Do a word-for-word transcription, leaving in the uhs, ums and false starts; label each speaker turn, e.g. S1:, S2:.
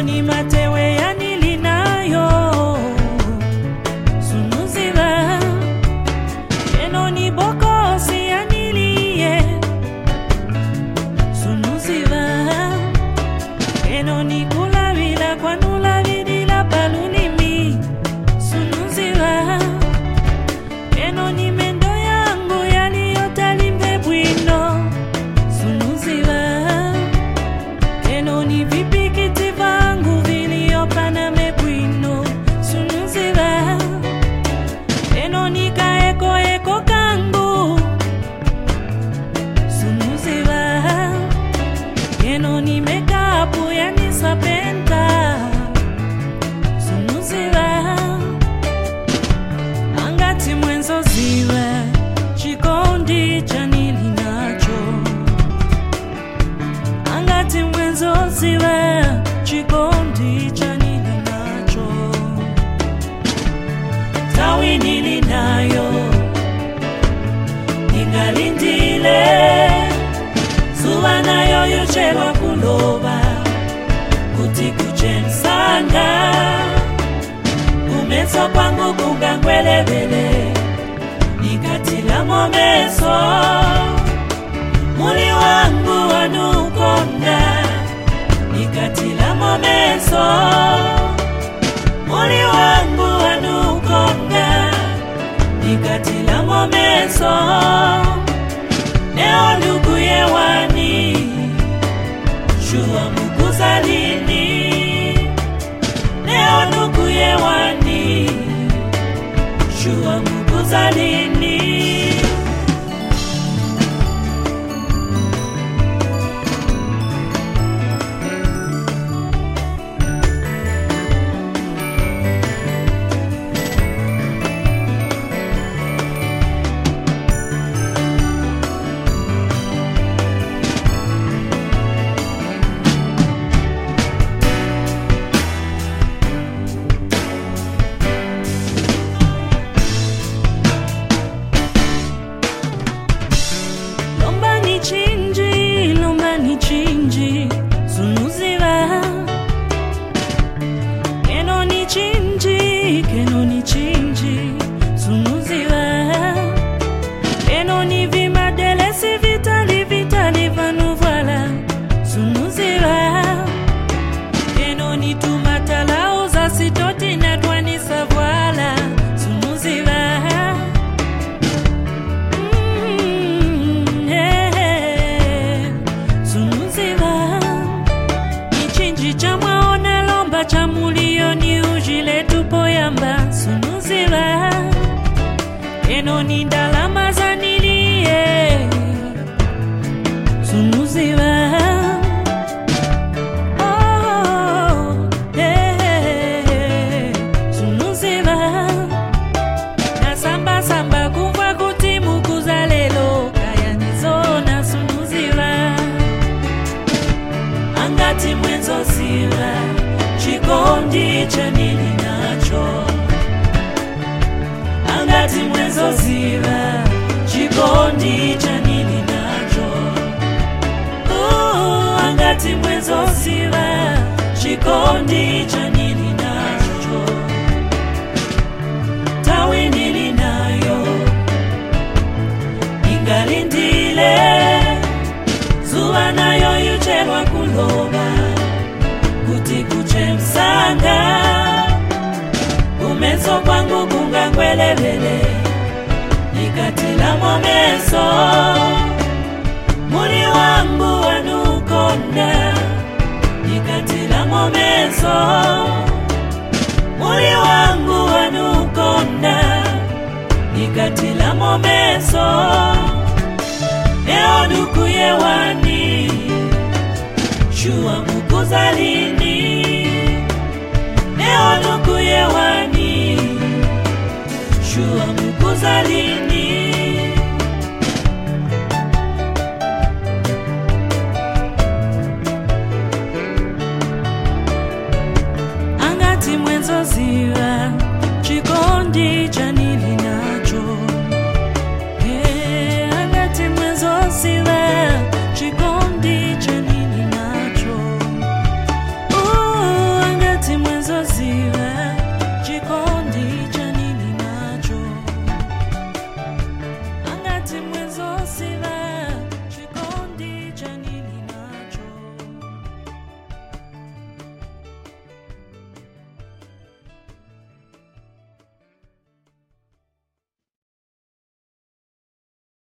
S1: Enoni matewe yanilinayo sunuziva. Enoni bokosi yaniliye sunuziva. Enoni kulabila kwanula vidila palunimi sunuziva. Enoni mendo yangu yaliyotalimbe bwino sunuziva. Enoni vipikiti vangu viliyopana mebwino sunuziva. Enoni kaeko eko kangu sunuziva. Enoni mekapu yanisapenta sunuziva. Angati mwenzo ziwe chikondi chanili nacho. Angati mwenzo ziwe chikondi chanili nacho. Tawi nili nayo ingalindile. Zuwa nayo yucheba kuloba kuti kuchemsanga. Umeso kwangu kungangwelebele nikatila momeso. Muli wangu wanukonda nikatila momeso. Muli wangu wanukonda nikatila momeso. Neo ndugu yewani shua mukuzalini. Neo ndugu yewani shua mukuzalini. Chinji, lomba ni chinji sunuziva. Keno ni chinji, keno ni chinji sunuziva. Keno ni vimadele si vitali vitali vanuvala sunuziva. Keno ni tumatala uza sitoti na twani savuala sunuziva. Chamulio ni ujile tupo yamba sunuziva. Enoni ndalama zanilie sunuziva. Oh, hey, hey, hey. Sunuziva. Na samba samba kumva kutimu kuzalelo kaya nizona sunuziva. Angati mwenzo ziva chikondi chanili nacho. Angati mwenzo ziva chikondi chanili nacho. Oh, angati mwenzo ziva chikondi chanili nacho. Tawi nili nayo ingalindile. Zuwa nayo yucheba kuloba kuti kuchemsanga. Umeso kwangu kungangwelebele nikatila momeso. Muli wangu wanukonda nikatila momeso. Muli wangu wanukonda nikatila momeso. Neo ndugu yewani shua mukuzalini. Neo ndugu yewani shua mukuzalini. Angati mwenzo ziva